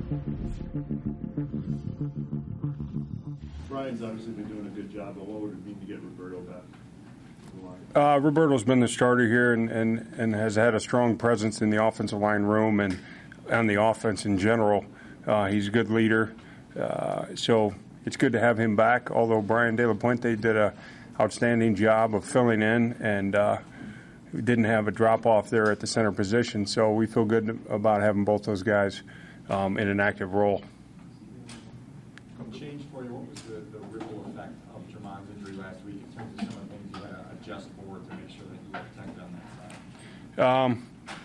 Brian's obviously been doing a good job, but what would it mean to get Roberto back? Roberto's been the starter here and has had a strong presence in the offensive line room and on the offense in general. He's a good leader, so it's good to have him back, although Brian De La Puente did an outstanding job of filling in and we didn't have a drop-off there at the center position, so we feel good about having both those guys in an active role. Change for you, what was the ripple effect of Jermon's injury last week in terms of some of the things you had to adjust for to make sure that you were protected on that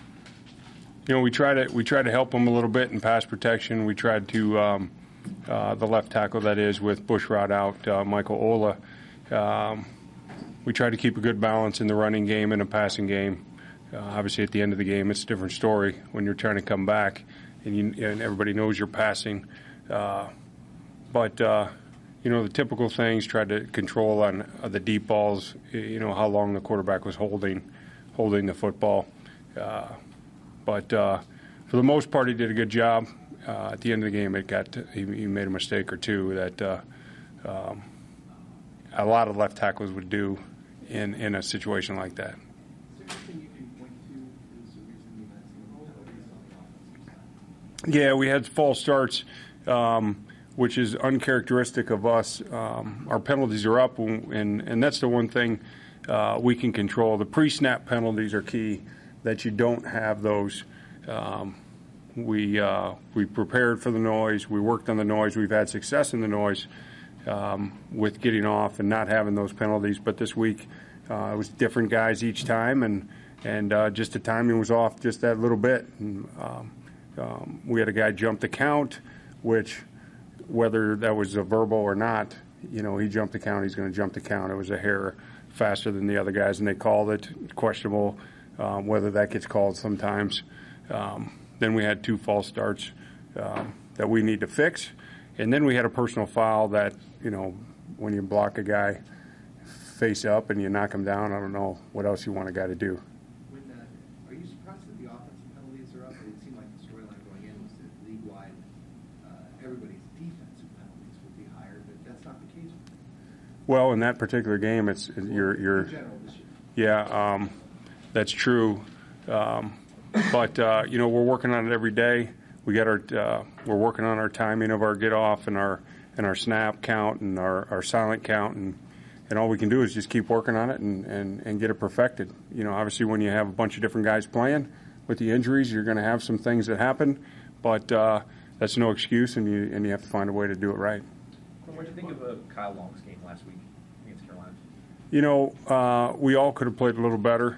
side? We try to help him a little bit in pass protection. We tried to the left tackle, that is, with Bushrod out, Michael Ola. We tried to keep a good balance in the running game and a passing game. Obviously, at the end of the game, it's a different story when you're trying to come back and everybody knows you're passing. But the typical things, tried to control on the deep balls, how long the quarterback was holding the football. But for the most part, he did a good job. At the end of the game, he made a mistake or two that a lot of left tackles would do in a situation like that. Yeah, we had false starts, which is uncharacteristic of us. Our penalties are up, and that's the one thing we can control. The pre-snap penalties are key, that you don't have those. We prepared for the noise. We worked on the noise. We've had success in the noise with getting off and not having those penalties. But this week it was different guys each time, and just the timing was off just that little bit. And, we had a guy jump the count, which, whether that was a verbal or not, he jumped the count, he's going to jump the count. It was a hair faster than the other guys, and they called it. Questionable whether that gets called sometimes. Then we had 2 false starts that we need to fix. And then we had a personal foul that, when you block a guy face up and you knock him down, I don't know what else you want a guy to do. Are you surprised that the offensive penalties are up? It seemed like the storyline going in was that league-wide everybody's defensive penalties would be higher, but that's not the case. Well, in that particular game, it's you're in general this year. Yeah, that's true. But we're working on it every day. We're working on our timing of our get off and our snap count and our silent count, and all we can do is just keep working on it and get it perfected. Obviously when you have a bunch of different guys playing with the injuries, you're going to have some things that happen, but that's no excuse, and you have to find a way to do it right. What did you think of Kyle Long's game last week against Carolina? We all could have played a little better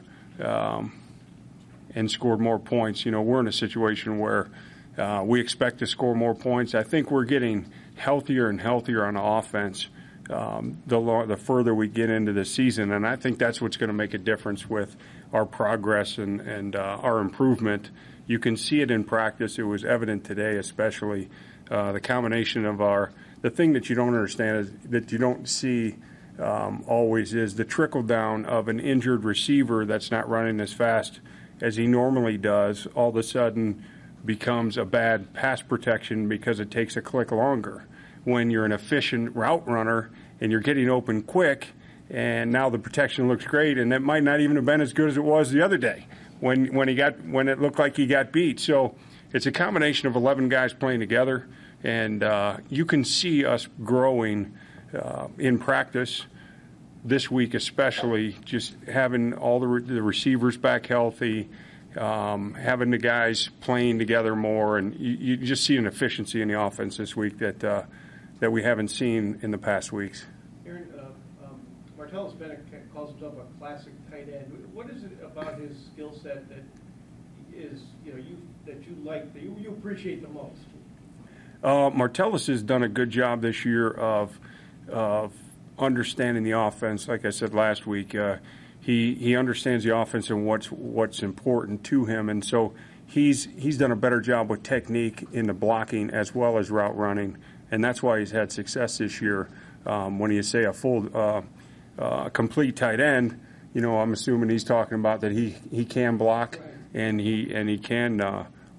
and scored more points. We're in a situation where we expect to score more points. I think we're getting healthier and healthier on offense the further we get into the season, and I think that's what's going to make a difference with our progress and our improvement. You can see it in practice. It was evident today, especially the combination of the thing that you don't understand is that you don't see always is the trickle down of an injured receiver that's not running as fast as he normally does, all of a sudden becomes a bad pass protection because it takes a click longer. When you're an efficient route runner and you're getting open quick, and now the protection looks great, and that might not even have been as good as it was the other day when it looked like he got beat. So it's a combination of 11 guys playing together, and you can see us growing in practice this week, especially just having all the receivers back healthy, having the guys playing together more, and you just see an efficiency in the offense this week that we haven't seen in the past weeks. Aaron, Martellus Bennett calls himself a classic tight end. What is it about his skill set that is you appreciate the most? Martellus has done a good job this year of understanding the offense. Like I said last week, he understands the offense and what's important to him, and so he's done a better job with technique in the blocking as well as route running, and that's why he's had success this year. When you say a full complete tight end, I'm assuming he's talking about that he can block and he can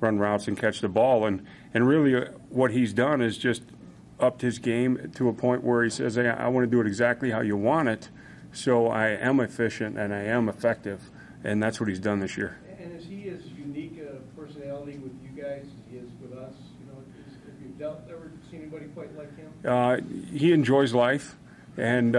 run routes and catch the ball. And really what he's done is just upped his game to a point where he says, hey, I want to do it exactly how you want it, so I am efficient and I am effective. And that's what he's done this year. And is he as unique a personality with you guys as he is with us? Have you ever seen anybody quite like him? He enjoys life, and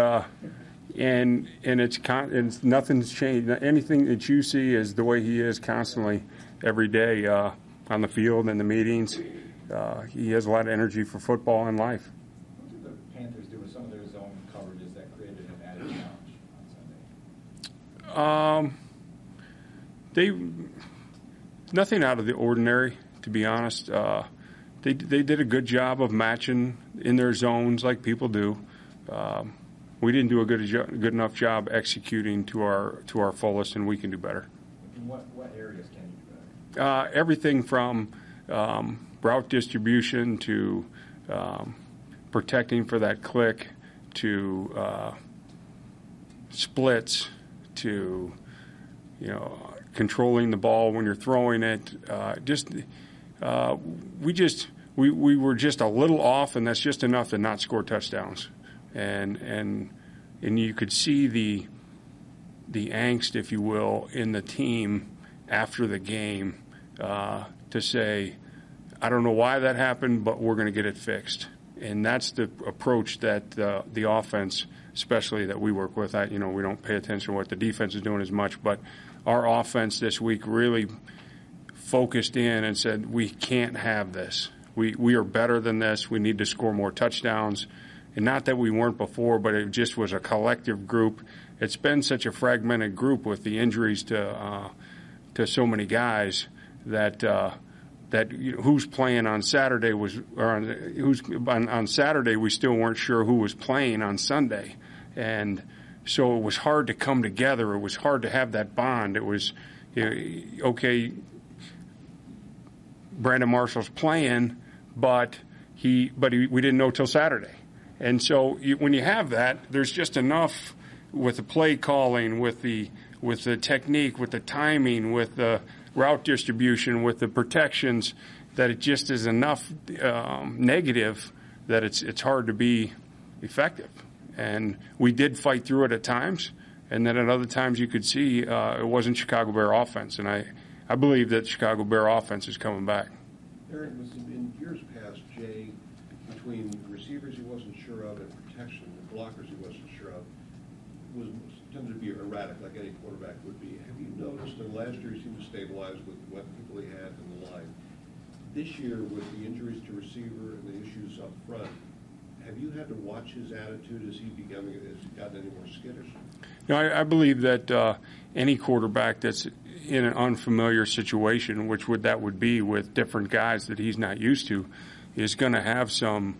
it's nothing's changed. Anything that you see is the way he is constantly, every day, on the field and the meetings. He has a lot of energy for football and life. What did the Panthers do with some of their zone coverages that created an added challenge on Sunday? Nothing out of the ordinary, to be honest. They did a good job of matching in their zones like people do. We didn't do a good enough job executing to our fullest, and we can do better. In what areas can you do better? Everything from route distribution to protecting for that click to splits to controlling the ball when you're throwing it. We were just a little off, and that's just enough to not score touchdowns. And you could see the angst, if you will, in the team after the game to say, I don't know why that happened, but we're going to get it fixed. And that's the approach that the offense, especially that we work with. We don't pay attention to what the defense is doing as much, but our offense this week really focused in and said, we can't have this. We are better than this. We need to score more touchdowns. And not that we weren't before, but it just was a collective group. It's been such a fragmented group with the injuries to so many guys that who's playing on Saturday on Saturday we still weren't sure who was playing on Sunday, and so it was hard to come together. It was hard to have that bond. It was okay. Brandon Marshall's playing, but we didn't know till Saturday. And so when you have that, there's just enough with the play calling, with the technique, with the timing, with the route distribution, with the protections, that it just is enough negative that it's hard to be effective. And we did fight through it at times, and then at other times you could see it wasn't Chicago Bear offense. And I believe that Chicago Bear offense is coming back. Aaron, was in years past, Jay, between receivers he wasn't sure of and protection, and blockers he wasn't sure of, tended to be erratic like any quarterback would be. Have you noticed that last year he seemed to stabilize with what people he had in the line? This year, with the injuries to receiver and the issues up front, have you had to watch his attitude? Has he gotten any more skittish? I believe that any quarterback that's in an unfamiliar situation, which that would be with different guys that he's not used to, is going to have some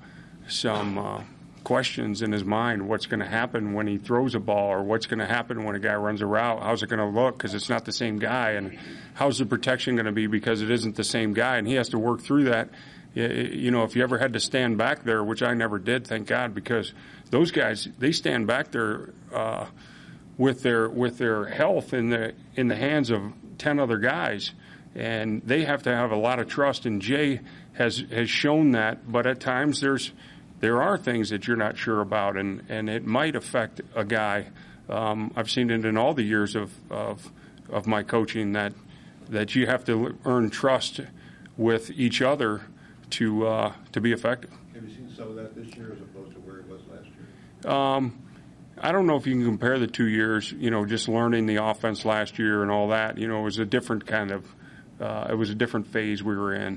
questions in his mind. What's going to happen when he throws a ball, or what's going to happen when a guy runs a route? How's it going to look because it's not the same guy? And how's the protection going to be because it isn't the same guy? And he has to work through that. If you ever had to stand back there, which I never did, thank God, because those guys, they stand back there with their health in the hands of 10 other guys, and they have to have a lot of trust. And Jay has shown that, but at times there are things that you're not sure about, and it might affect a guy. I've seen it in all the years of my coaching that you have to earn trust with each other to be effective. Have you seen some of that this year as opposed to where it was last year? I don't know if you can compare the 2 years. Just learning the offense last year and all that. It was a different kind of. It was a different phase we were in.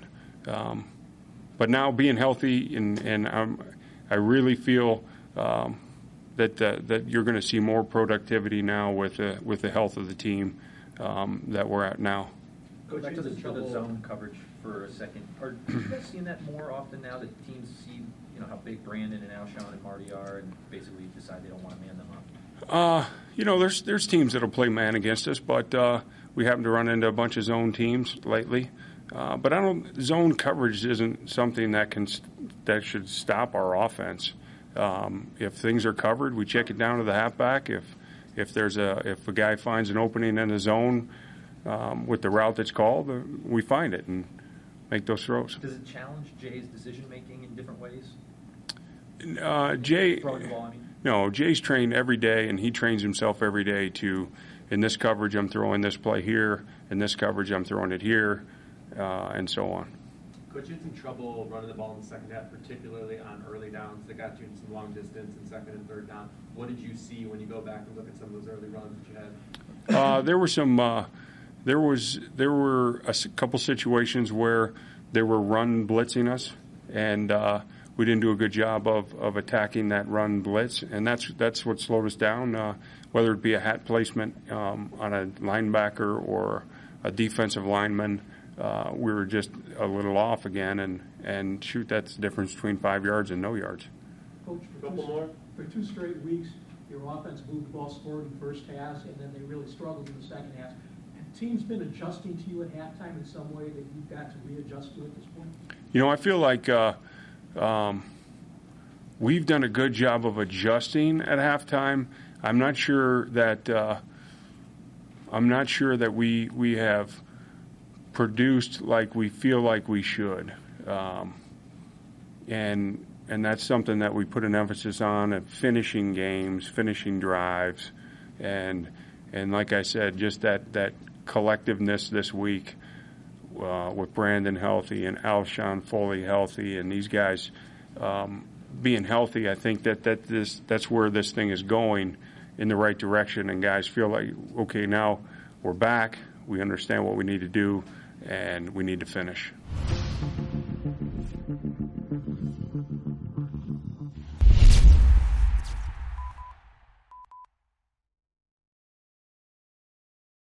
But now being healthy, and I really feel that you're going to see more productivity now with the health of the team that we're at now. Go back to the zone coverage for a second. Are you guys seeing that more often now that teams see how big Brandon and Alshon and Marty are, and basically decide they don't want to man them up? There's teams that'll play man against us, but we happen to run into a bunch of zone teams lately. But zone coverage isn't something that should stop our offense. If things are covered, we check it down to the halfback. If a guy finds an opening in the zone with the route that's called, we find it. And make those throws. Does it challenge Jay's decision-making in different ways? Jay, Throwing the ball, I mean? no, Jay's trained every day, and he trains himself every day to, in this coverage, I'm throwing this play here, in this coverage, I'm throwing it here, and so on. Coach, you had some trouble running the ball in the second half, particularly on early downs that got you in some long distance in second and third down. What did you see when you go back and look at some of those early runs that you had? There were some. There were a couple situations where they were run blitzing us, and we didn't do a good job of attacking that run blitz, and that's what slowed us down. Whether it be a hat placement on a linebacker or a defensive lineman, we were just a little off again, and shoot, that's the difference between 5 yards and no yards. Coach, for 2 straight weeks, your offense moved the ball, scored in the first half, and then they really struggled in the second half. Have teams been adjusting to you at halftime in some way that you've got to readjust to at this point? You know, I feel like we've done a good job of adjusting at halftime. I'm not sure that we have produced like we feel like we should, and that's something that we put an emphasis on at finishing games, finishing drives, and like I said, just that collectiveness this week with Brandon healthy and Alshon fully healthy, and these guys being healthy. I think that's where this thing is going in the right direction, and guys feel like, okay, now we're back. We understand what we need to do, and we need to finish.